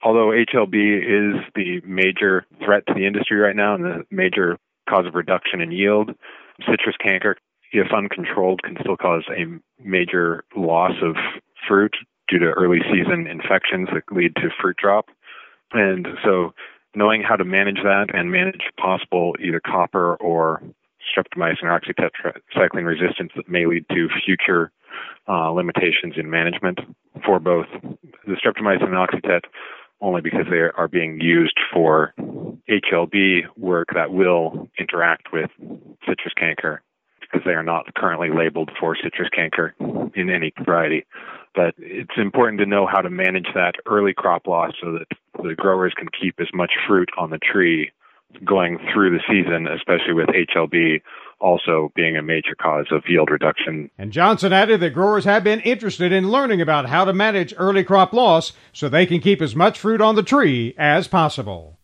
although HLB is the major threat to the industry right now and the major cause of reduction in yield, citrus canker, if uncontrolled, can still cause a major loss of fruit due to early season infections that lead to fruit drop. And so knowing how to manage that and manage possible either copper or streptomycin or oxytetracycline resistance that may lead to future limitations in management for both the streptomycin and oxytet, only because they are being used for HLB work that will interact with citrus canker, because they are not currently labeled for citrus canker in any variety. But it's important to know how to manage that early crop loss so that the growers can keep as much fruit on the tree going through the season, especially with HLB also being a major cause of yield reduction. And Johnson added that growers have been interested in learning about how to manage early crop loss so they can keep as much fruit on the tree as possible.